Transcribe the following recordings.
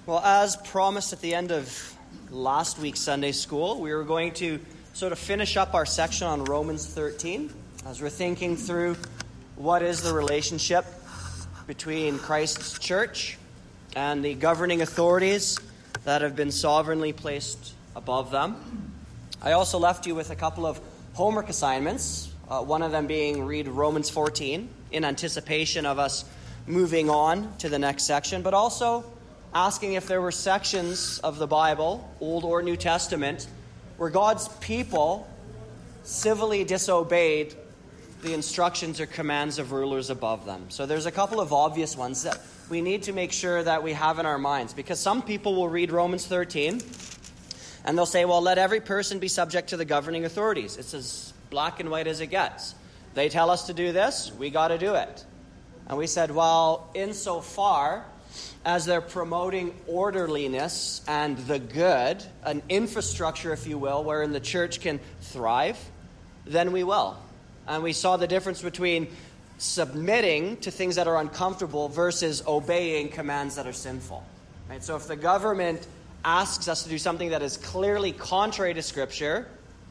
Well, as promised at the end of last week's Sunday school, we were going to sort of finish up our section on Romans 13 as we're thinking through what is the relationship between Christ's church and the governing authorities that have been sovereignly placed above them. I also left you with a couple of homework assignments, one of them being read Romans 14 in anticipation of us moving on to the next section, but also asking if there were sections of the Bible, Old or New Testament, where God's people civilly disobeyed the instructions or commands of rulers above them. So there's a couple of obvious ones that we need to make sure that we have in our minds, because some people will read Romans 13 and they'll say, well, let every person be subject to the governing authorities. It's as black and white as it gets. They tell us to do this, we got to do it. And we said, well, insofar as they're promoting orderliness and the good, an infrastructure, if you will, wherein the church can thrive, then we will. And we saw the difference between submitting to things that are uncomfortable versus obeying commands that are sinful. Right? So if the government asks us to do something that is clearly contrary to Scripture,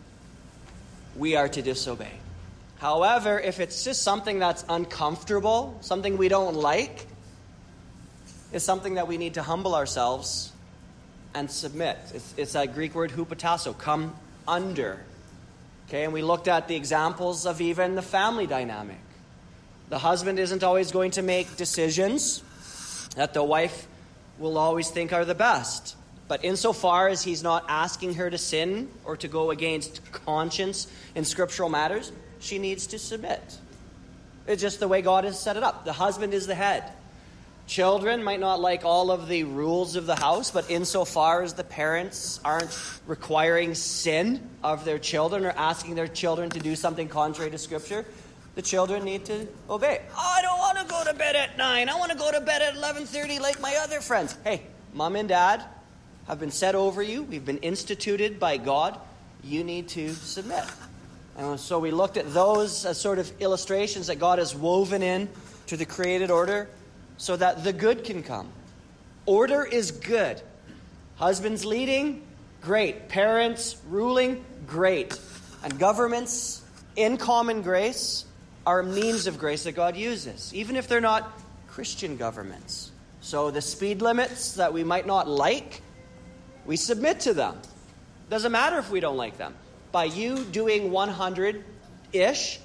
we are to disobey. However, if it's just something that's uncomfortable, something we don't like, is something that we need to humble ourselves and submit. It's that Greek word hupotasso, come under. Okay, and we looked at the examples of even the family dynamic. The husband isn't always going to make decisions that the wife will always think are the best. But insofar as he's not asking her to sin or to go against conscience in scriptural matters, she needs to submit. It's just the way God has set it up. The husband is the head. Children might not like all of the rules of the house, but insofar as the parents aren't requiring sin of their children or asking their children to do something contrary to Scripture, the children need to obey. Oh, I don't want to go to bed at 9. I want to go to bed at 11:30 like my other friends. Hey, mom and dad have been set over you. We've been instituted by God. You need to submit. And so we looked at those as sort of illustrations that God has woven in to the created order, so that the good can come. Order is good. Husbands leading, great. Parents ruling, great. And governments, in common grace, are means of grace that God uses, even if they're not Christian governments. So the speed limits that we might not like, we submit to them. Doesn't matter if we don't like them. By you doing 100-ish,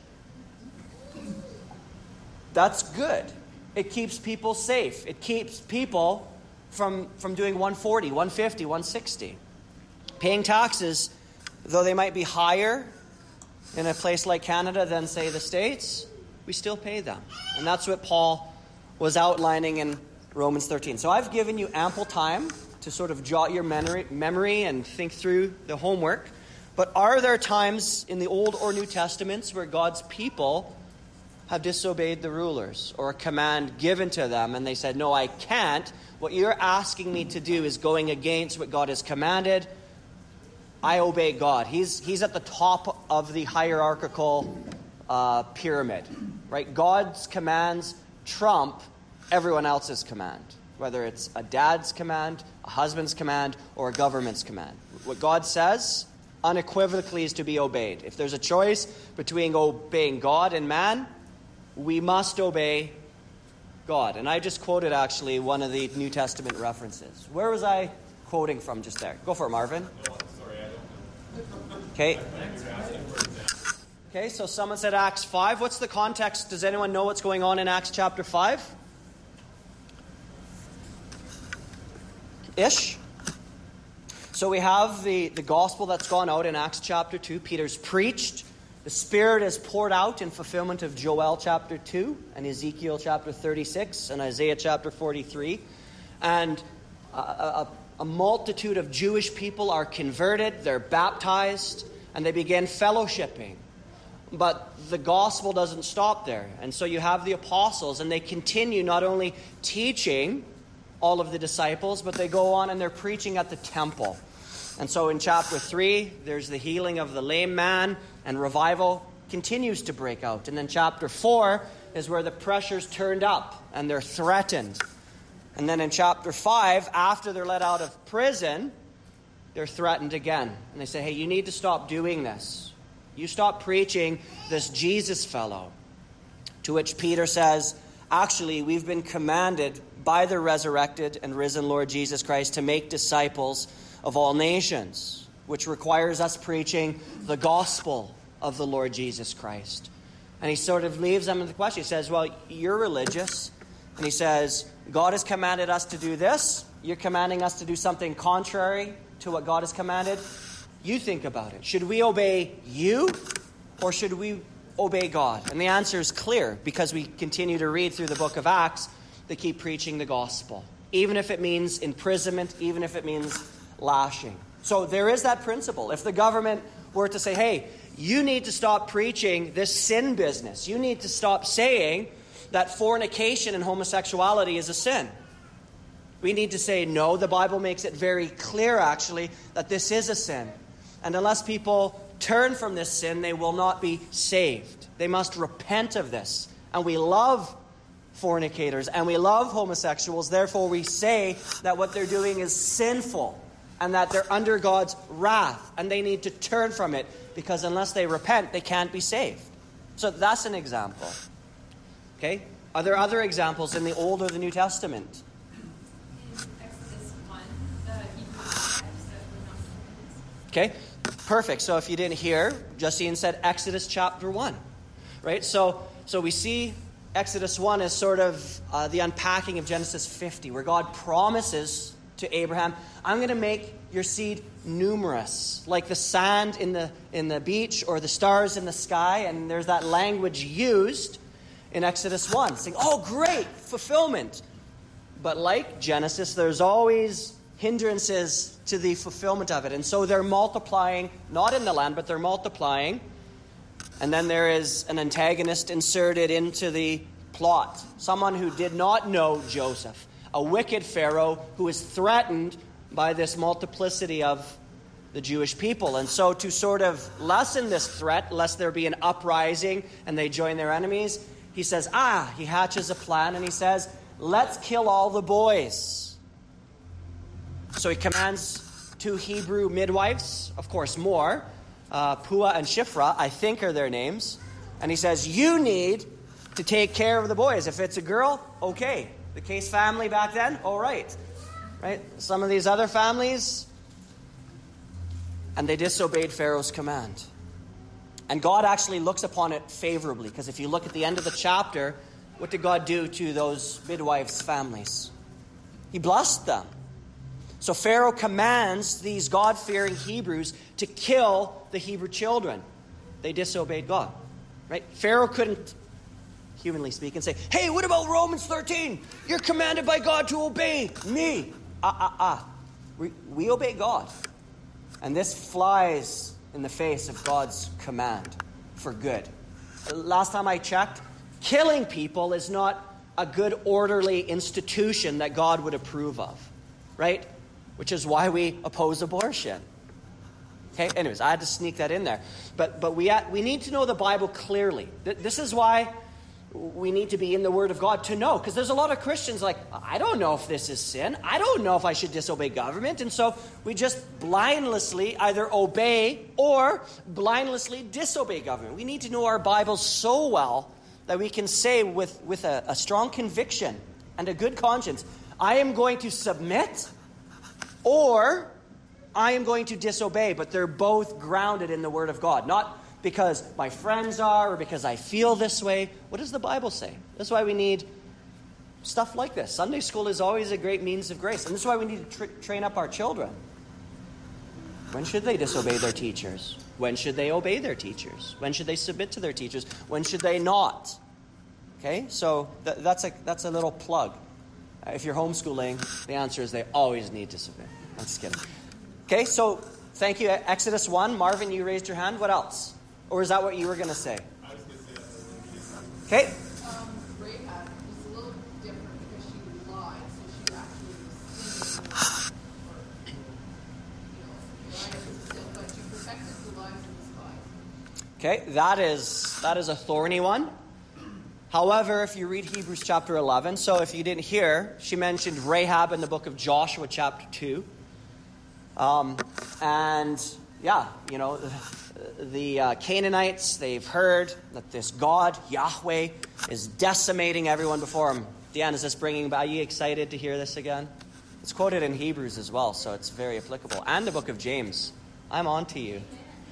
that's good. It keeps people safe. It keeps people from doing 140, 150, 160. Paying taxes, though they might be higher in a place like Canada than, say, the States, we still pay them. And that's what Paul was outlining in Romans 13. So I've given you ample time to sort of jot your memory and think through the homework. But are there times in the Old or New Testaments where God's people have disobeyed the rulers or a command given to them and they said, no, I can't. What you're asking me to do is going against what God has commanded. I obey God. He's at the top of the hierarchical pyramid, right? God's commands trump everyone else's command, whether it's a dad's command, a husband's command, or a government's command. What God says unequivocally is to be obeyed. If there's a choice between obeying God and man, we must obey God. And I just quoted, actually, one of the New Testament references. Where was I quoting from just there? Go for it, Marvin. Okay. Okay, so someone said Acts 5. What's the context? Does anyone know what's going on in Acts chapter 5? Ish. So we have the gospel that's gone out in Acts chapter 2. Peter's preached. The Spirit is poured out in fulfillment of Joel chapter 2 and Ezekiel chapter 36 and Isaiah chapter 43. And a multitude of Jewish people are converted, they're baptized, and they begin fellowshipping. But the gospel doesn't stop there. And so you have the apostles, and they continue not only teaching all of the disciples, but they go on and they're preaching at the temple. And so in chapter 3, there's the healing of the lame man, and revival continues to break out. And then chapter 4 is where the pressure's turned up and they're threatened. And then in chapter 5, after they're let out of prison, they're threatened again. And they say, hey, you need to stop doing this. You stop preaching this Jesus fellow. To which Peter says, actually, we've been commanded by the resurrected and risen Lord Jesus Christ to make disciples of all nations, which requires us preaching the gospel of the Lord Jesus Christ. And he sort of leaves them with the question. He says, well, you're religious. And he says, God has commanded us to do this. You're commanding us to do something contrary to what God has commanded. You think about it. Should we obey you or should we obey God? And the answer is clear because we continue to read through the book of Acts. They keep preaching the gospel, even if it means imprisonment, even if it means lashing. So there is that principle. If the government were to say, hey, you need to stop preaching this sin business. You need to stop saying that fornication and homosexuality is a sin. We need to say, no, the Bible makes it very clear, actually, that this is a sin. And unless people turn from this sin, they will not be saved. They must repent of this. And we love fornicators and we love homosexuals. Therefore, we say that what they're doing is sinful and that they're under God's wrath and they need to turn from it because unless they repent, they can't be saved. So that's an example. Okay? Are there other examples in the Old or the New Testament? Exodus 1, the Hebrew tribes that were not Israelites. Okay? Perfect. So if you didn't hear, Justine said Exodus chapter 1. Right? So we see Exodus 1 as sort of the unpacking of Genesis 50, where God promises to Abraham, I'm going to make your seed numerous, like the sand in the beach or the stars in the sky. And there's that language used in Exodus 1, saying, oh, great, fulfillment. But like Genesis, there's always hindrances to the fulfillment of it. And so they're multiplying, not in the land, but they're multiplying. And then there is an antagonist inserted into the plot. Someone who did not know Joseph. A wicked Pharaoh who is threatened by this multiplicity of the Jewish people. And so to sort of lessen this threat, lest there be an uprising and they join their enemies, he says, he hatches a plan and he says, let's kill all the boys. So he commands 2 Hebrew midwives, of course more, Puah and Shiphrah, I think are their names. And he says, you need to take care of the boys. If it's a girl, okay. The Case family back then, all right. Right? Some of these other families, and they disobeyed Pharaoh's command. And God actually looks upon it favorably, because if you look at the end of the chapter, what did God do to those midwives' families? He blessed them. So Pharaoh commands these God-fearing Hebrews to kill the Hebrew children. They disobeyed God. Right? Pharaoh couldn't, humanly speaking, say, hey, what about Romans 13? You're commanded by God to obey me. We obey God. And this flies in the face of God's command for good. Last time I checked, killing people is not a good, orderly institution that God would approve of. Right? Which is why we oppose abortion. Okay, anyways, I had to sneak that in there. But we need to know the Bible clearly. This is why we need to be in the Word of God to know. Because there's a lot of Christians like, I don't know if this is sin. I don't know if I should disobey government. And so we just blindlessly either obey or blindlessly disobey government. We need to know our Bibles so well that we can say with a strong conviction and a good conscience, I am going to submit or I am going to disobey. But they're both grounded in the Word of God. Not because my friends are or because I feel this way. What does the Bible say? That's why we need stuff like this. Sunday school is always a great means of grace. And this is why we need to train up our children. When should they disobey their teachers? When should they obey their teachers? When should they submit to their teachers? When should they not? Okay, so that's a little plug. If you're homeschooling, the answer is they always need to submit. I'm just kidding. Okay, so thank you. Exodus 1. Marvin, you raised your hand. What else? Or is that what you were going to say? I was going to say that. Okay. Rahab was a little different because she lied, so she actually was but she protected the lives of the spies. Okay, that is a thorny one. However, if you read Hebrews chapter 11, so if you didn't hear, she mentioned Rahab in the book of Joshua chapter 2. And yeah, you know, the Canaanites, they've heard that this God, Yahweh, is decimating everyone before him. Dan, is this are you excited to hear this again? It's quoted in Hebrews as well, so it's very applicable. And the book of James. I'm on to you.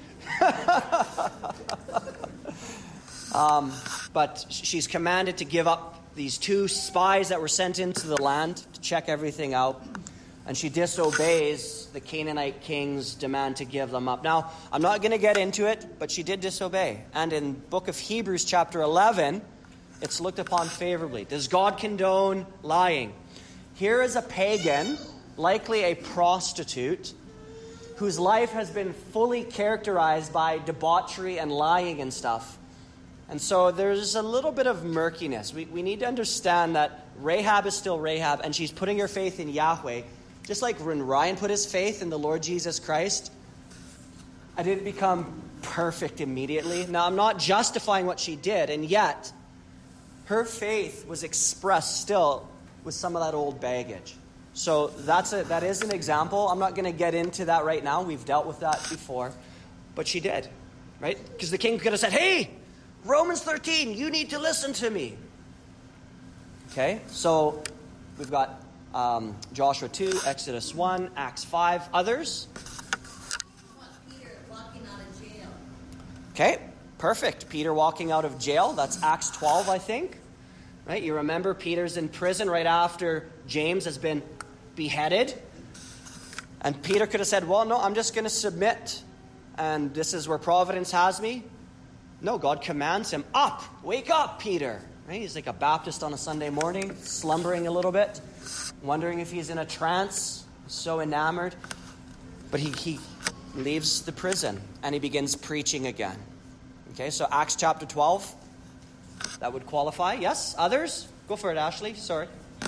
But she's commanded to give up these 2 spies that were sent into the land to check everything out. And she disobeys the Canaanite king's demand to give them up. Now, I'm not going to get into it, but she did disobey. And in book of Hebrews chapter 11, it's looked upon favorably. Does God condone lying? Here is a pagan, likely a prostitute, whose life has been fully characterized by debauchery and lying and stuff. And so there's a little bit of murkiness. We need to understand that Rahab is still Rahab, and she's putting her faith in Yahweh. Just like when Ryan put his faith in the Lord Jesus Christ, I didn't become perfect immediately. Now, I'm not justifying what she did, and yet her faith was expressed still with some of that old baggage. So that is an example. I'm not going to get into that right now. We've dealt with that before. But she did, right? Because the king could have said, hey, Romans 13, you need to listen to me. Okay, so we've got Joshua 2, Exodus 1, Acts 5. Others? Peter walking out of jail. Okay, perfect. Peter walking out of jail. That's Acts 12, I think. Right? You remember Peter's in prison right after James has been beheaded. And Peter could have said, well, no, I'm just going to submit. And this is where providence has me. No, God commands him, up, wake up, Peter. Right? He's like a Baptist on a Sunday morning, slumbering a little bit, wondering if he's in a trance, so enamored. But he leaves the prison and he begins preaching again. Okay, so Acts chapter 12, that would qualify. Yes, others? Go for it, Ashley. Sorry.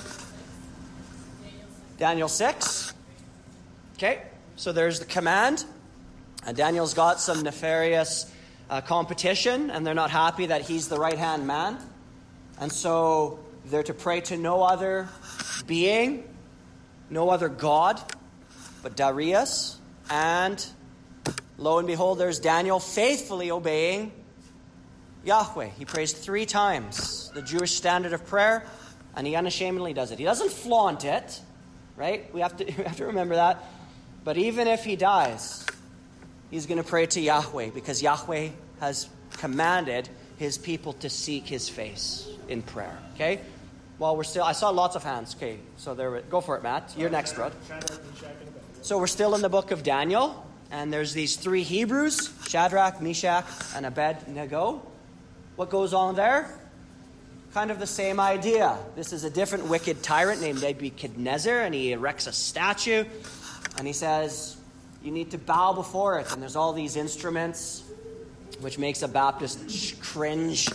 Daniel 6. Okay, so there's the command. And Daniel's got some nefarious competition, and they're not happy that he's the right-hand man. And so they're to pray to no other being, no other God, but Darius. And lo and behold, there's Daniel faithfully obeying Yahweh. He prays 3 times, the Jewish standard of prayer, and he unashamedly does it. He doesn't flaunt it, right? We have to remember that. But even if he dies, he's going to pray to Yahweh, because Yahweh has commanded his people to seek his face in prayer. Okay? While we're still, I saw lots of hands. Okay, so go for it, Matt. You're next, bud. So we're still in the book of Daniel, and there's these 3 Hebrews, Shadrach, Meshach, and Abednego. What goes on there? Kind of the same idea. This is a different wicked tyrant named Nebuchadnezzar, and he erects a statue, and he says, you need to bow before it. And there's all these instruments, which makes a Baptist cringe.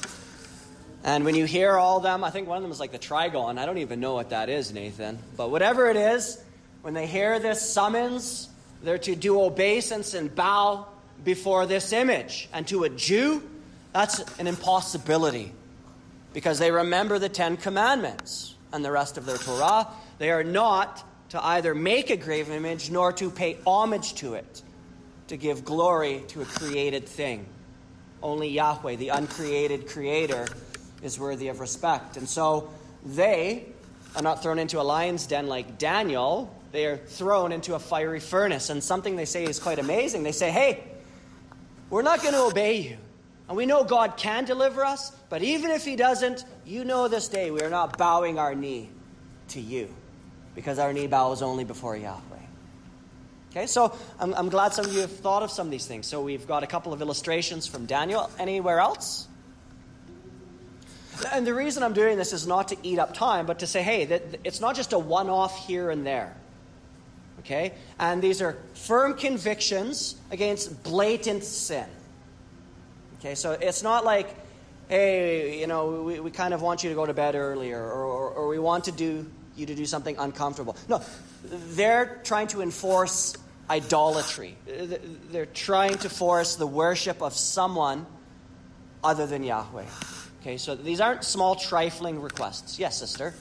And when you hear all of them, I think one of them is like the trigon. I don't even know what that is, Nathan. But whatever it is, when they hear this summons, they're to do obeisance and bow before this image. And to a Jew, that's an impossibility, because they remember the 10 Commandments and the rest of their Torah. They are not to either make a graven image nor to pay homage to it, to give glory to a created thing. Only Yahweh, the uncreated creator, is worthy of respect. And so they are not thrown into a lion's den like Daniel. They are thrown into a fiery furnace. And something they say is quite amazing. They say, hey, we're not going to obey you. And we know God can deliver us, but even if he doesn't, you know this day we are not bowing our knee to you, because our knee bows only before Yahweh. Okay, so I'm glad some of you have thought of some of these things. So we've got a couple of illustrations from Daniel. Anywhere else? And the reason I'm doing this is not to eat up time, but to say, hey, it's not just a one-off here and there. Okay? And these are firm convictions against blatant sin. Okay, so it's not like, hey, we kind of want you to go to bed earlier, or we want you to do something uncomfortable. No, they're trying to enforce idolatry. They're trying to force the worship of someone other than Yahweh. Okay, so these aren't small, trifling requests. Yes, sister?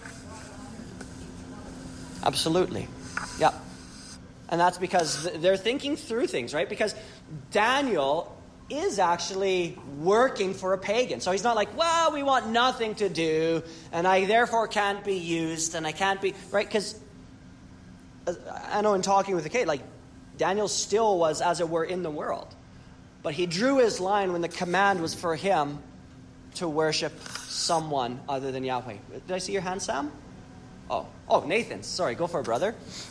Absolutely. Yeah. And that's because they're thinking through things, right? Because Daniel is actually working for a pagan. So he's not like, well, we want nothing to do, and I therefore can't be used, and I can't be, right? Because I know in talking with the Kate, like, Daniel still was, as it were, in the world. But he drew his line when the command was for him to worship someone other than Yahweh. Did I see your hand, Sam? Oh, Nathan. Sorry, go for it, brother.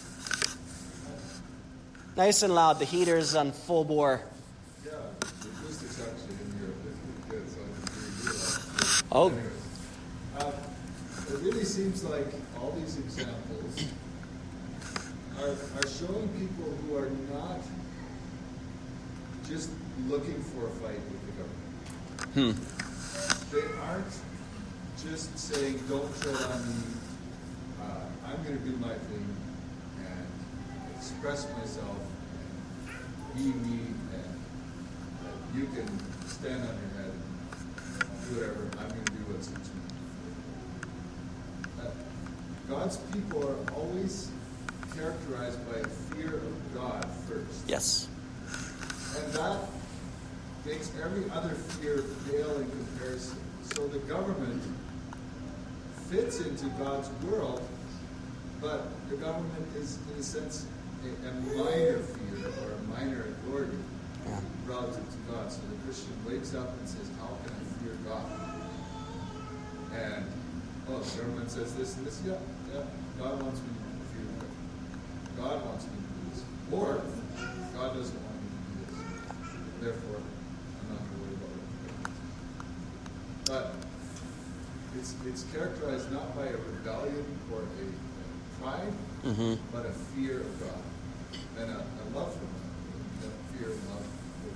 Nice and loud. The heater's on full bore. Yeah, the acoustics actually in here are pretty good, so I can hear you. Oh. Anyways, it really seems like all these examples are showing people who are not just looking for a fight with the government. They aren't just saying, don't tread on me, I'm going to do my thing and express myself and be me, and you can stand on your head and do whatever, I'm going to do what suits me. God's people are always characterized by a fear of God first. Yes. And that makes every other fear pale in comparison. So the government fits into God's world, but the government is, in a sense, a minor fear or a minor authority relative to God. So the Christian wakes up and says, how can I fear God? And, the government says this and this. Yeah, God wants me to fear God. God wants me to do this. Or, God doesn't want me to do this. Therefore, I'm not going to worry about it. But it's characterized not by a rebellion or a pride, but a fear of God and a love for God. That fear and love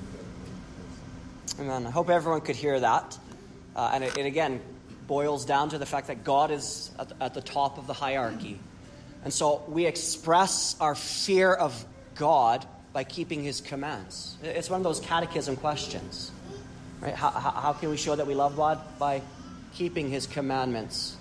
for God. Amen. I hope everyone could hear that. And it again boils down to the fact that God is at the top of the hierarchy. And so we express our fear of God by keeping his commands. It's one of those catechism questions. Right? How can we show that we love God? By keeping his commandments.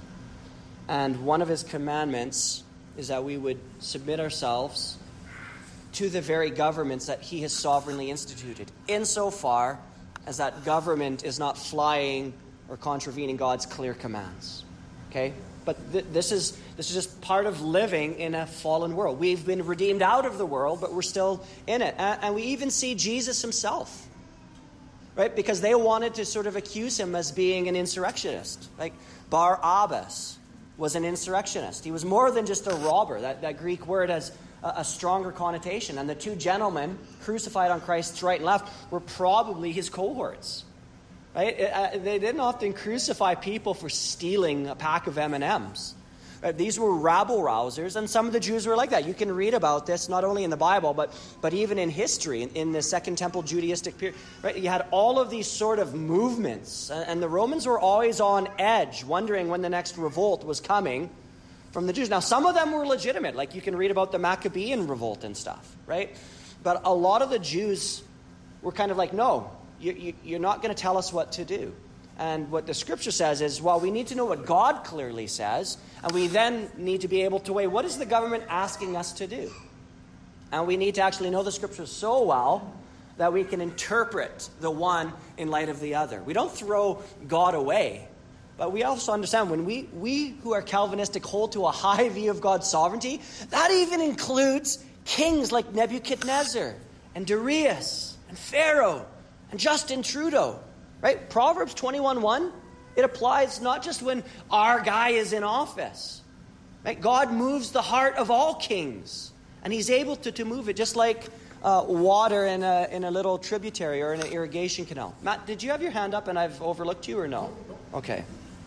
And one of his commandments is that we would submit ourselves to the very governments that he has sovereignly instituted, insofar as that government is not flying or contravening God's clear commands. Okay? But this is just part of living in a fallen world. We've been redeemed out of the world, but we're still in it. And we even see Jesus himself. Right? Because they wanted to sort of accuse him as being an insurrectionist. Like Barabbas was an insurrectionist. He was more than just a robber. That Greek word has a stronger connotation. And the two gentlemen crucified on Christ's right and left were probably his cohorts. Right? They didn't often crucify people for stealing a pack of M&Ms. Right? These were rabble-rousers, and some of the Jews were like that. You can read about this not only in the Bible, but even in history, in the Second Temple Judaistic period. Right? You had all of these sort of movements, and the Romans were always on edge, wondering when the next revolt was coming from the Jews. Now, some of them were legitimate, like you can read about the Maccabean revolt and stuff, right? But a lot of the Jews were kind of like, no, you're not going to tell us what to do. And what the scripture says is, well, we need to know what God clearly says, and we then need to be able to weigh, what is the government asking us to do? And we need to actually know the scriptures so well that we can interpret the one in light of the other. We don't throw God away, but we also understand when we who are Calvinistic hold to a high view of God's sovereignty, that even includes kings like Nebuchadnezzar and Darius and Pharaoh and Justin Trudeau. Right? Proverbs 21:1, it applies not just when our guy is in office. Right? God moves the heart of all kings, and he's able to move it just like water in a little tributary or in an irrigation canal. Matt, did you have your hand up and I've overlooked you or no? Okay.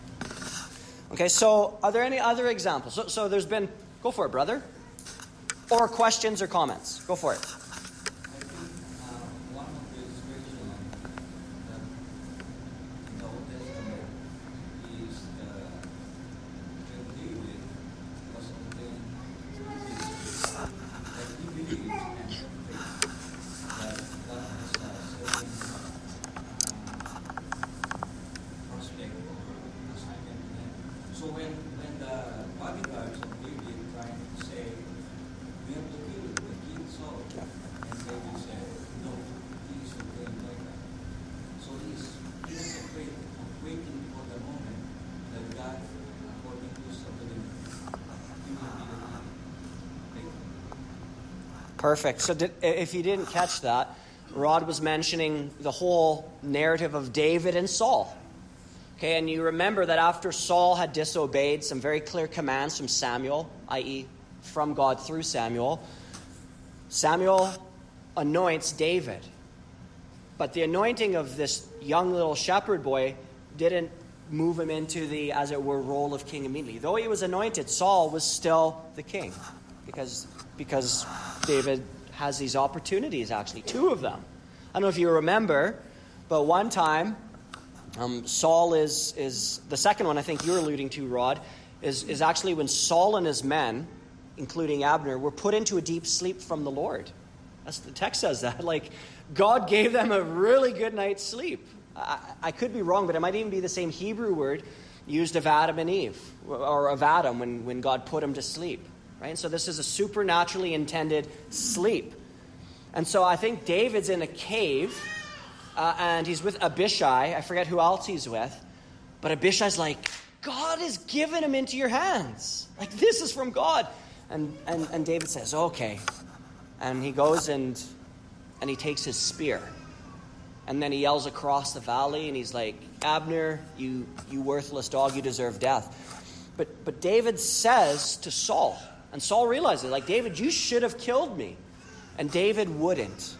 Okay, so are there any other examples? So there's been, go for it, brother. Or questions or comments. Go for it. Prospect Perfect. So if you didn't catch that, Rod was mentioning the whole narrative of David and Saul. Okay, and you remember that after Saul had disobeyed some very clear commands from Samuel, i.e. from God through Samuel, Samuel anoints David. But the anointing of this young little shepherd boy didn't move him into the, as it were, role of king immediately. Though he was anointed, Saul was still the king. Because David has these opportunities, actually, 2 of them. I don't know if you remember, but one time, Saul is the second one I think you're alluding to, Rod, is actually when Saul and his men, including Abner, were put into a deep sleep from the Lord. That's the text says that. Like, God gave them a really good night's sleep. I could be wrong, but it might even be the same Hebrew word used of Adam and Eve, or of Adam when God put him to sleep. Right? So this is a supernaturally intended sleep. And so I think David's in a cave, and he's with Abishai. I forget who else he's with. But Abishai's like, God has given him into your hands. Like, this is from God. And David says, okay. And he goes and he takes his spear. And then he yells across the valley, and he's like, Abner, you worthless dog, you deserve death. But David says to Saul, and Saul realizes, like, David, you should have killed me. And David wouldn't.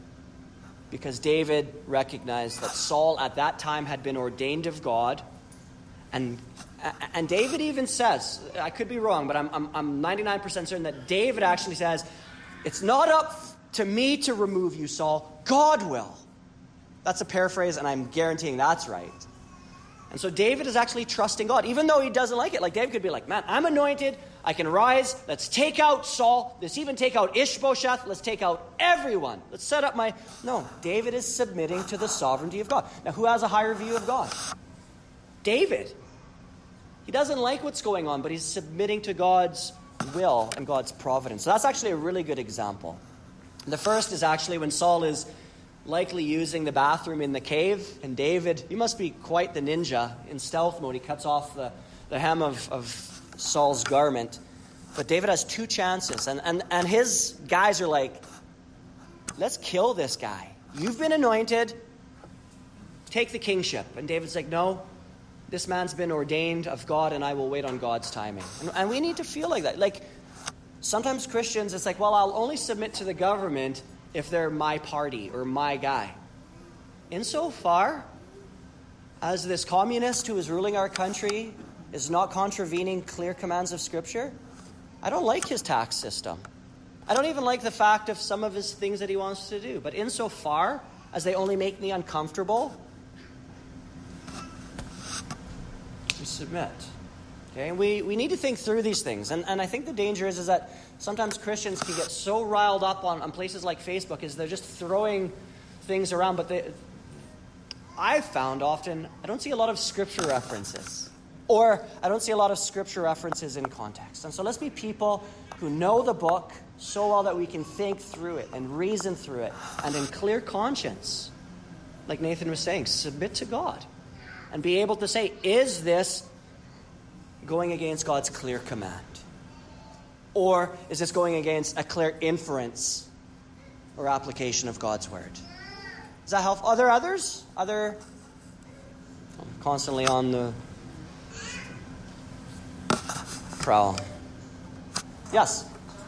Because David recognized that Saul at that time had been ordained of God. And David even says, I could be wrong, but I'm 99% certain that David actually says, it's not up to me to remove you, Saul. God will. That's a paraphrase, and I'm guaranteeing that's right. And so David is actually trusting God, even though he doesn't like it. Like, David could be like, man, I'm anointed. I can rise. Let's take out Saul. Let's even take out Ishbosheth. Let's take out everyone. Let's set up my... No, David is submitting to the sovereignty of God. Now, who has a higher view of God? David. He doesn't like what's going on, but he's submitting to God's will and God's providence. So that's actually a really good example. The first is actually when Saul is likely using the bathroom in the cave, and David, he must be quite the ninja in stealth mode. He cuts off the hem of Saul's garment. But David has 2 chances, and his guys are like, let's kill this guy. You've been anointed. Take the kingship. And David's like, no, this man's been ordained of God, and I will wait on God's timing. And we need to feel like that. Like, sometimes Christians, it's like, well, I'll only submit to the government if they're my party or my guy. Insofar as this communist who is ruling our country is not contravening clear commands of Scripture, I don't like his tax system. I don't even like the fact of some of his things that he wants to do. But insofar as they only make me uncomfortable, we submit. Okay, and we need to think through these things. And I think the danger is that sometimes Christians can get so riled up on places like Facebook is they're just throwing things around. But I've found often I don't see a lot of Scripture references. Or I don't see a lot of Scripture references in context. And so let's be people who know the book so well that we can think through it and reason through it. And in clear conscience, like Nathan was saying, submit to God. And be able to say, is this going against God's clear command? Or is this going against a clear inference or application of God's word? Does that help? Are there others? I'm constantly on the prowl. Yes?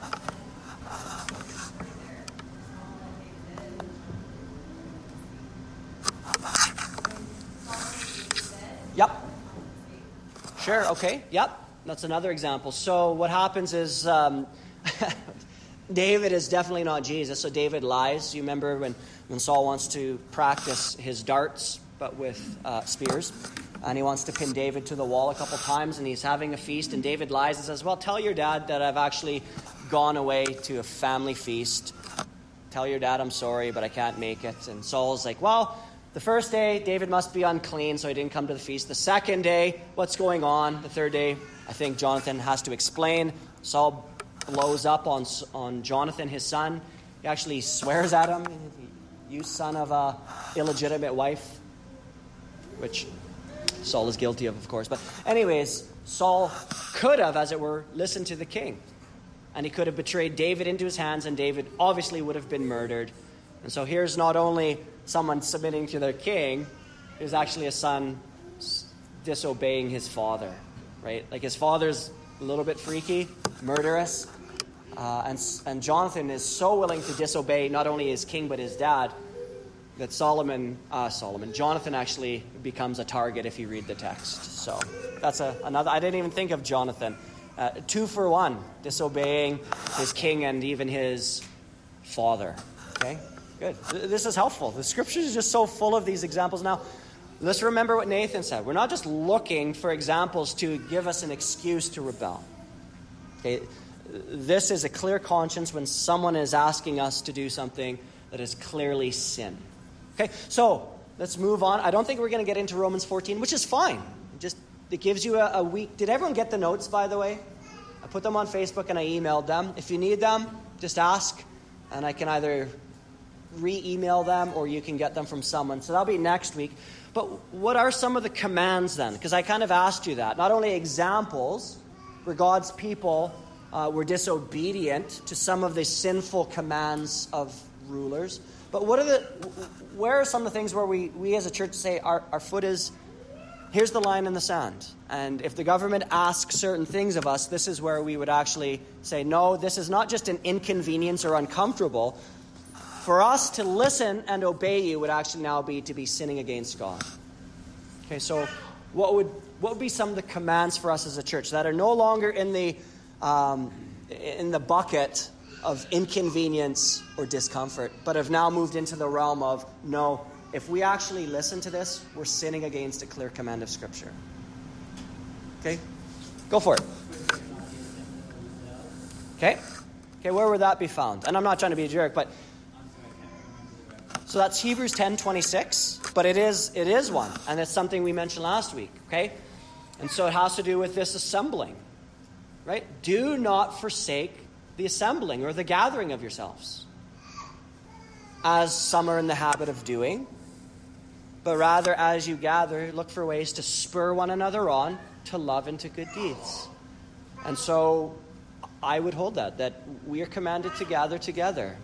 Yep. Sure, okay, yep. That's another example. So what happens is David is definitely not Jesus, so David lies. You remember when Saul wants to practice his darts, but with spears, and he wants to pin David to the wall a couple times, and he's having a feast, and David lies and says, well, tell your dad that I've actually gone away to a family feast. Tell your dad I'm sorry, but I can't make it. And Saul's like, well, the first day, David must be unclean, so he didn't come to the feast. The second day, what's going on? The third day, I think Jonathan has to explain. Saul blows up on Jonathan, his son. He actually swears at him. You son of a illegitimate wife, which Saul is guilty of course. But anyways, Saul could have, as it were, listened to the king. and he could have betrayed David into his hands, and David obviously would have been murdered. And so here's not only someone submitting to their king, there's actually a son disobeying his father, right? Like his father's a little bit freaky, murderous, and Jonathan is so willing to disobey not only his king but his dad that Jonathan actually becomes a target if you read the text. So that's another. I didn't even think of Jonathan. 2 for 1, disobeying his king and even his father. Okay, good. This is helpful. The scriptures is just so full of these examples. Now, let's remember what Nathan said. We're not just looking for examples to give us an excuse to rebel. Okay, this is a clear conscience when someone is asking us to do something that is clearly sin. Okay, so let's move on. I don't think we're going to get into Romans 14, which is fine. It gives you a week. Did everyone get the notes, by the way? I put them on Facebook and I emailed them. If you need them, just ask, and I can either re-email them or you can get them from someone. So that'll be next week. But what are some of the commands then? Because I kind of asked you that. Not only examples where God's people were disobedient to some of the sinful commands of rulers, but where are some of the things where we as a church say our foot is, here's the line in the sand. And if the government asks certain things of us, this is where we would actually say, no, this is not just an inconvenience or uncomfortable. For us to listen and obey you would actually now be to be sinning against God. Okay, so what would be some of the commands for us as a church that are no longer in the bucket of inconvenience or discomfort, but have now moved into the realm of, no, if we actually listen to this, we're sinning against a clear command of Scripture. Okay? Go for it. Okay, where would that be found? And I'm not trying to be a jerk, but so that's Hebrews 10:26, but it is one, and it's something we mentioned last week, okay? And so it has to do with this assembling, right? Do not forsake the assembling or the gathering of yourselves, as some are in the habit of doing, but rather as you gather, look for ways to spur one another on to love and to good deeds. And so I would hold that we are commanded to gather together.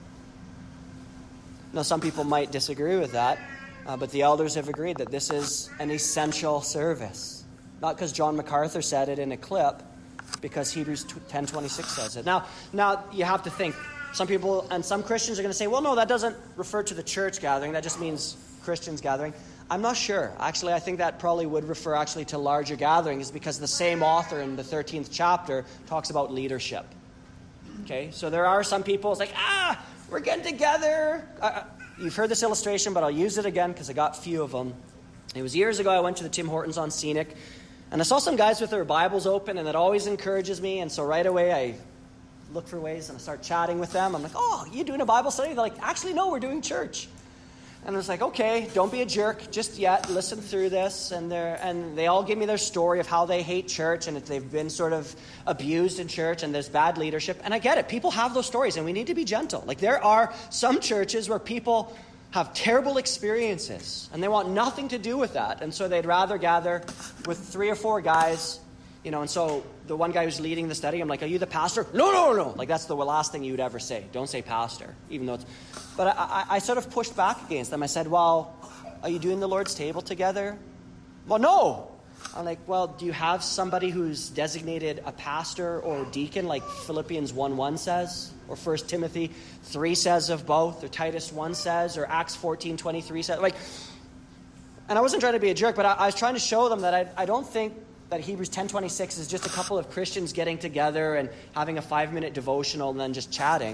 Now, some people might disagree with that, but the elders have agreed that this is an essential service. Not because John MacArthur said it in a clip, because Hebrews 10:26 says it. Now you have to think, some people and some Christians are going to say, well, no, that doesn't refer to the church gathering. That just means Christians gathering. I'm not sure. Actually, I think that probably would refer actually to larger gatherings, because the same author in the 13th chapter talks about leadership. Okay, so there are some people, it's like, we're getting together. You've heard this illustration, but I'll use it again because I got a few of them. It was years ago, I went to the Tim Hortons on Scenic, and I saw some guys with their Bibles open, and that always encourages me. And so right away, I look for ways, and I start chatting with them. I'm like, oh, you doing a Bible study? They're like, actually, no, we're doing church. And I was like, okay, don't be a jerk just yet. Listen through this. And they all give me their story of how they hate church, and they've been sort of abused in church, and there's bad leadership. And I get it. People have those stories, and we need to be gentle. Like, there are some churches where people have terrible experiences, and they want nothing to do with that. And so they'd rather gather with 3 or 4 guys, and so the one guy who's leading the study, I'm like, are you the pastor? No. Like, that's the last thing you would ever say. Don't say pastor, even though it's... But I sort of pushed back against them. I said, well, are you doing the Lord's table together? Well, no. I'm like, well, do you have somebody who's designated a pastor or a deacon, like Philippians 1:1 says, or 1 Timothy 3 says of both, or Titus 1 says, or Acts 14:23 says? Like, and I wasn't trying to be a jerk, but I was trying to show them that I don't think that Hebrews 10:26 is just a couple of Christians getting together and having a 5-minute devotional and then just chatting.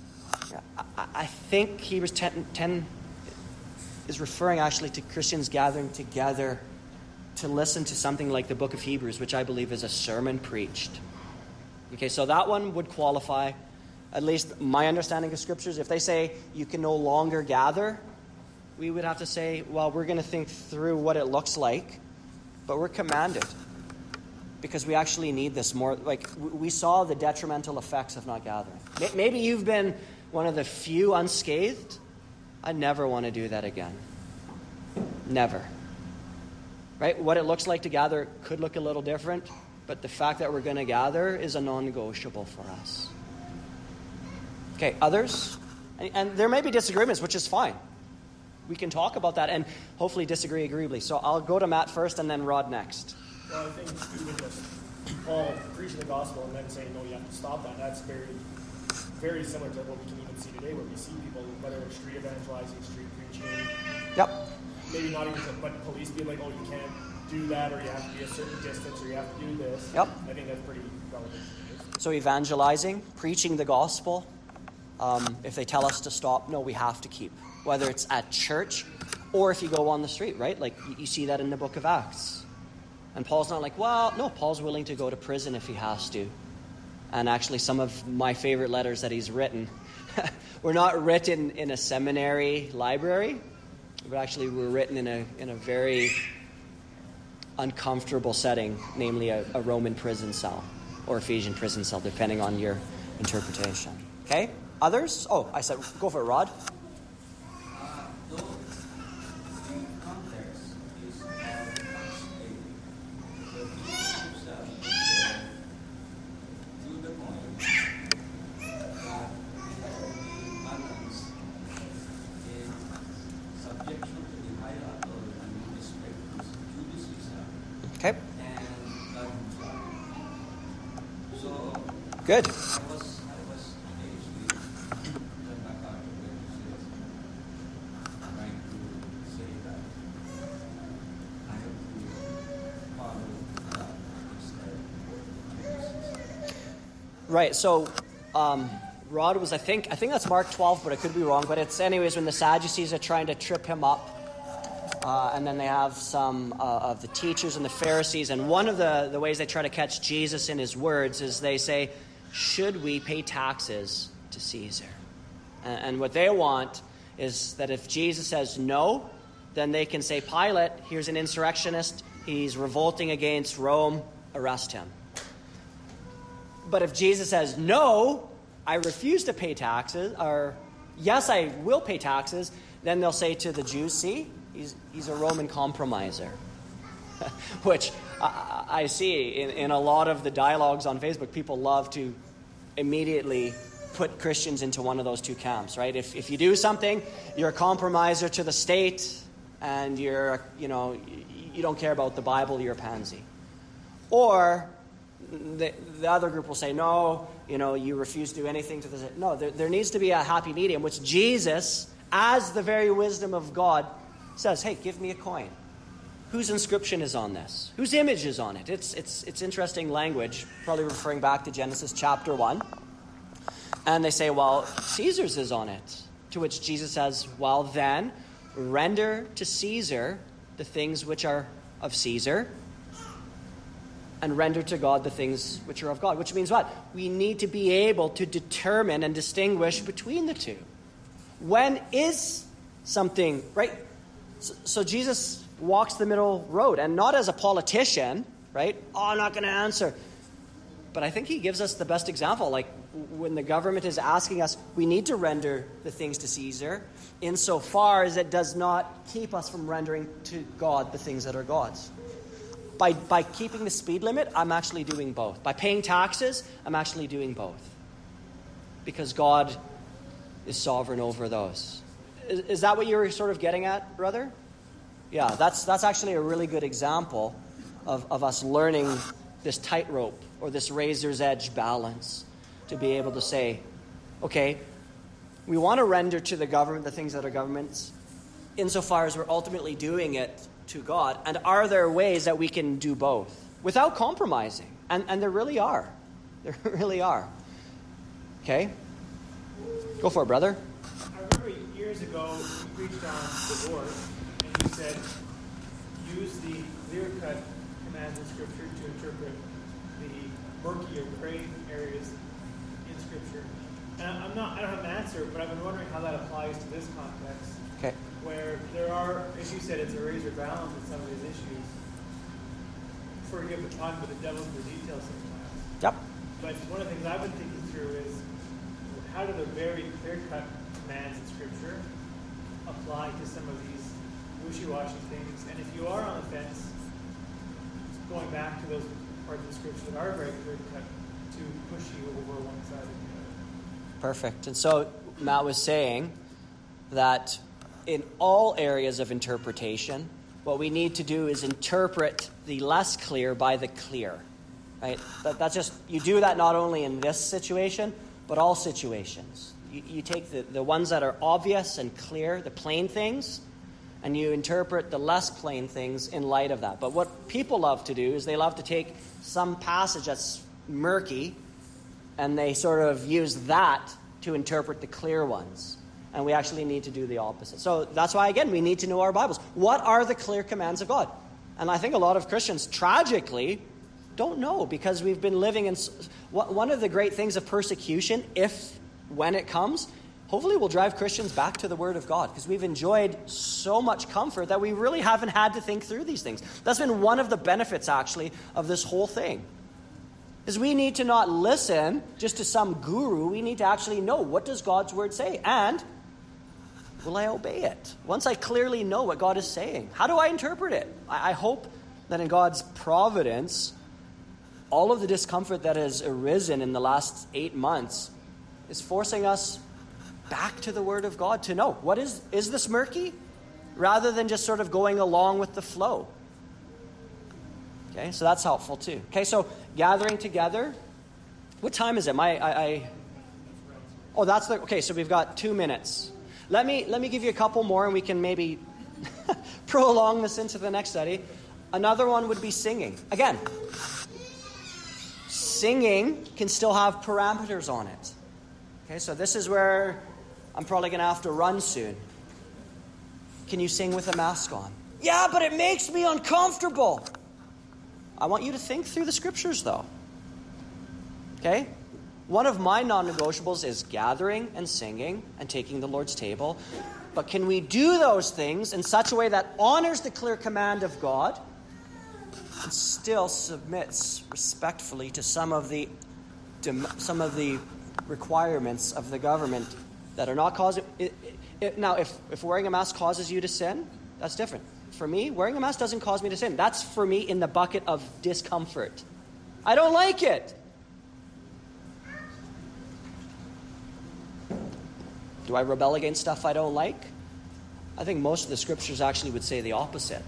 I think Hebrews 10 is referring actually to Christians gathering together to listen to something like the book of Hebrews, which I believe is a sermon preached. Okay, so that one would qualify, at least my understanding of scriptures. If they say you can no longer gather, we would have to say, well, we're going to think through what it looks like, but we're commanded, because we actually need this more. Like, we saw the detrimental effects of not gathering. Maybe you've been one of the few unscathed. I never want to do that again. Never. Right? What it looks like to gather could look a little different, but the fact that we're going to gather is a non-negotiable for us. Okay, others? And there may be disagreements, which is fine. We can talk about that and hopefully disagree agreeably. So I'll go to Matt first and then Rod next. Well, I think even just Paul preaching the gospel and then saying, no, you have to stop that, that's very, very similar to what we can even see today, where we see people, whether it's street evangelizing, street preaching, Yep. maybe not even, but police being like, oh, you can't do that, or you have to be a certain distance, or you have to do this. Yep. I think that's pretty relevant to this. So evangelizing, preaching the gospel. If they tell us to stop, no, we have to keep. Whether it's at church or if you go on the street, right? Like you see that in the book of Acts. And Paul's not like, well, no, Paul's willing to go to prison if he has to. And actually some of my favorite letters that he's written were not written in a seminary library, but actually were written in a very uncomfortable setting, namely a Roman prison cell or Ephesian prison cell, depending on your interpretation. Okay? Others? Oh, I said, go for it, Rod. Though the context is the teaching himself to the point that balance in subjection to the higher authority and respect to the Caesar Okay. and God himself. So Good. I was amazed with John MacArthur when he says, trying to say that I have to follow God instead. Right, so Rod was, I think that's Mark 12, but I could be wrong. But it's anyways when the Sadducees are trying to trip him up. And then they have some of the teachers and the Pharisees. And one of the ways they try to catch Jesus in his words is they say, should we pay taxes to Caesar? And what they want is that if Jesus says no, then they can say, Pilate, here's an insurrectionist. He's revolting against Rome. Arrest him. But if Jesus says, no, I refuse to pay taxes, or yes, I will pay taxes, then they'll say to the Jews, see, he's a Roman compromiser. Which I see in a lot of the dialogues on Facebook, people love to immediately put Christians into one of those two camps, right? If you do something, you're a compromiser to the state, and you don't care about the Bible, you're a pansy. Or the other group will say, no, you refuse to do anything to the state. No, there needs to be a happy medium, which Jesus, as the very wisdom of God, says, hey, give me a coin. Whose inscription is on this? Whose image is on it? It's interesting language, probably referring back to Genesis chapter 1. And they say, well, Caesar's is on it. To which Jesus says, well, then, render to Caesar the things which are of Caesar, and render to God the things which are of God. Which means what? We need to be able to determine and distinguish between the two. When is something, right? So Jesus walks the middle road, and not as a politician, right? Oh, I'm not going to answer. But I think he gives us the best example. Like when the government is asking us, we need to render the things to Caesar, insofar as it does not keep us from rendering to God the things that are God's. By keeping the speed limit, I'm actually doing both. By paying taxes, I'm actually doing both. Because God is sovereign over those. Is that what you were sort of getting at, brother? Yeah, that's actually a really good example of us learning this tightrope or this razor's edge balance to be able to say, okay, we want to render to the government the things that are government's insofar as we're ultimately doing it to God. And are there ways that we can do both without compromising? And there really are. There really are. Okay? Go for it, brother. I remember years ago, you preached on divorce, and you said, use the clear-cut commands in Scripture to interpret the murky or gray areas in Scripture. And I don't have an answer, but I've been wondering how that applies to this context. Okay. Where there are, as you said, it's a razor balance with some of these issues. Forgive the pun, but the devil's in the details sometimes. Yep. But one of the things I've been thinking through is, how do the very clear-cut commands in Scripture apply to some of these wishy-washy things? And if you are on the fence, going back to those parts of the Scripture that are very clear-cut to push you over one side or the other. Perfect. And so Matt was saying that in all areas of interpretation, what we need to do is interpret the less clear by the clear. Right? That's just, you do that not only in this situation, but all situations. You take the ones that are obvious and clear, the plain things, and you interpret the less plain things in light of that. But what people love to do is they love to take some passage that's murky, and they sort of use that to interpret the clear ones. And we actually need to do the opposite. So that's why, again, we need to know our Bibles. What are the clear commands of God? And I think a lot of Christians, tragically, don't know, because we've been living in... One of the great things of persecution, when it comes, hopefully will drive Christians back to the Word of God, because we've enjoyed so much comfort that we really haven't had to think through these things. That's been one of the benefits, actually, of this whole thing. Is we need to not listen just to some guru. We need to actually know, what does God's Word say? And will I obey it? Once I clearly know what God is saying, how do I interpret it? I hope that in God's providence, all of the discomfort that has arisen in the last 8 months is forcing us back to the Word of God to know, what is this murky? Rather than just sort of going along with the flow. Okay, so that's helpful too. Okay, so gathering together. What time is it? Okay, so we've got 2 minutes. Let me give you a couple more, and we can maybe prolong this into the next study. Another one would be singing. Again, singing can still have parameters on it. Okay, so this is where I'm probably going to have to run soon. Can you sing with a mask on? Yeah, but it makes me uncomfortable. I want you to think through the scriptures, though. Okay? One of my non-negotiables is gathering and singing and taking the Lord's table. But can we do those things in such a way that honors the clear command of God and still submits respectfully to some of the requirements of the government that are not causing... Now, if wearing a mask causes you to sin, that's different. For me, wearing a mask doesn't cause me to sin. That's for me in the bucket of discomfort. I don't like it. Do I rebel against stuff I don't like? I think most of the scriptures actually would say the opposite.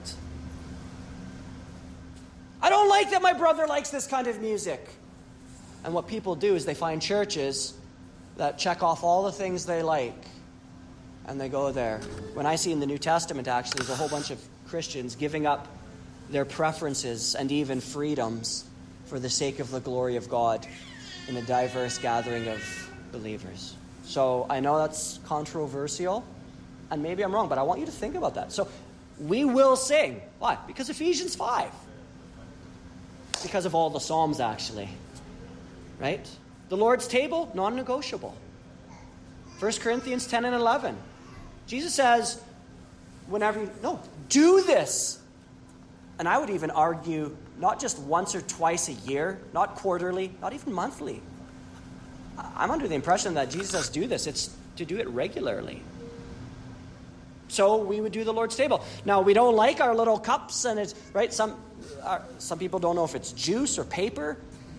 I don't like that my brother likes this kind of music. And what people do is they find churches that check off all the things they like, and they go there. When I see in the New Testament, actually, there's a whole bunch of Christians giving up their preferences and even freedoms for the sake of the glory of God in a diverse gathering of believers. So I know that's controversial, and maybe I'm wrong, but I want you to think about that. So we will sing. Why? Because Ephesians 5. Because of all the Psalms, actually. Right? The Lord's table, non-negotiable. 1 Corinthians 10 and 11. Jesus says, do this. And I would even argue, not just once or twice a year, not quarterly, not even monthly. I'm under the impression that Jesus says do this. It's to do it regularly. So we would do the Lord's table. Now, we don't like our little cups, and it's, right, some people don't know if it's juice or paper.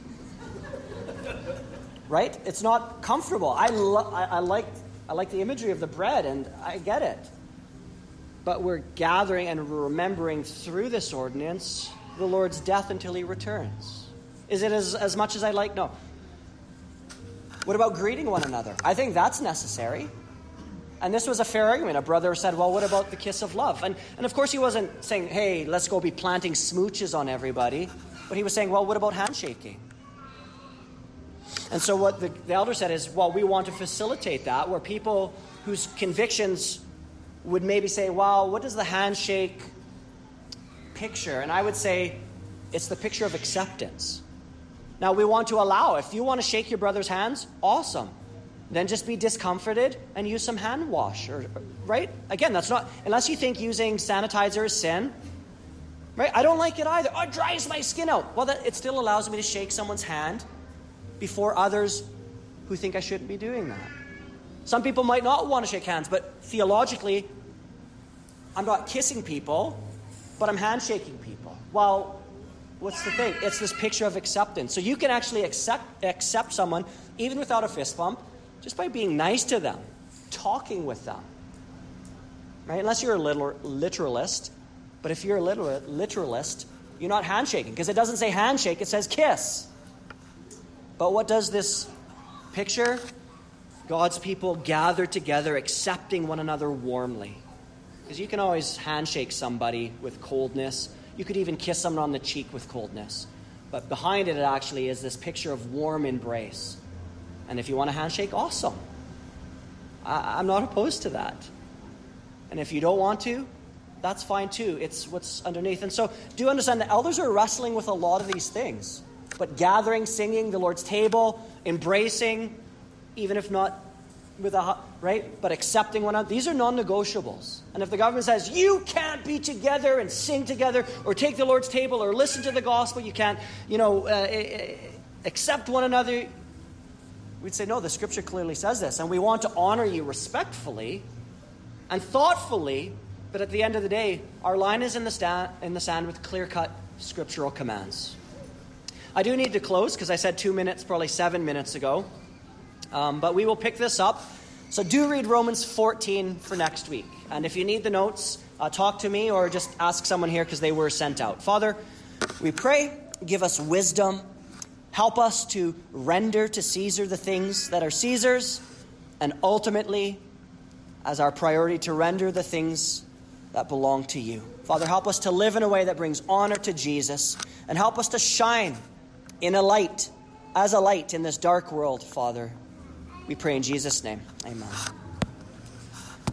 Right? It's not comfortable. I like the imagery of the bread, and I get it. But we're gathering and remembering through this ordinance the Lord's death until he returns. Is it as much as I like? No. What about greeting one another? I think that's necessary. And this was a fair argument. A brother said, well, what about the kiss of love? And of course he wasn't saying, hey, let's go be planting smooches on everybody. But he was saying, well, what about handshaking? And so what the elder said is, well, we want to facilitate that, where people whose convictions would maybe say, well, what does the handshake picture? And I would say it's the picture of acceptance. Now, we want to allow, if you want to shake your brother's hands, awesome. Then just be discomforted and use some hand wash, right? Again, that's not, unless you think using sanitizer is sin, right? I don't like it either. Oh, it dries my skin out. Well, it still allows me to shake someone's hand before others who think I shouldn't be doing that. Some people might not want to shake hands, but theologically, I'm not kissing people, but I'm handshaking people. Well, what's the thing? It's this picture of acceptance. So you can actually accept someone, even without a fist bump, Just by being nice to them, talking with them. Right? Unless you're a literalist. But if you're a literalist, you're not handshaking. Because it doesn't say handshake, it says kiss. But what does this picture? God's people gather together, accepting one another warmly. Because you can always handshake somebody with coldness. You could even kiss someone on the cheek with coldness. But behind it actually is this picture of warm embrace. And if you want a handshake, awesome. I'm not opposed to that. And if you don't want to, that's fine too. It's what's underneath. And so do understand the elders are wrestling with a lot of these things. But gathering, singing, the Lord's table, embracing, even if not with a, right? But accepting one another. These are non-negotiables. And if the government says, you can't be together and sing together or take the Lord's table or listen to the gospel, you can't, accept one another, we'd say, no, the scripture clearly says this. And we want to honor you respectfully and thoughtfully, but at the end of the day, our line is in the sand with clear-cut scriptural commands. I do need to close because I said 2 minutes, probably 7 minutes ago. But we will pick this up. So do read Romans 14 for next week. And if you need the notes, talk to me or just ask someone here because they were sent out. Father, we pray, give us wisdom. Help us to render to Caesar the things that are Caesar's, and ultimately, as our priority, to render the things that belong to you. Father, help us to live in a way that brings honor to Jesus, and help us to shine in a light, as a light in this dark world, Father. We pray in Jesus' name. Amen.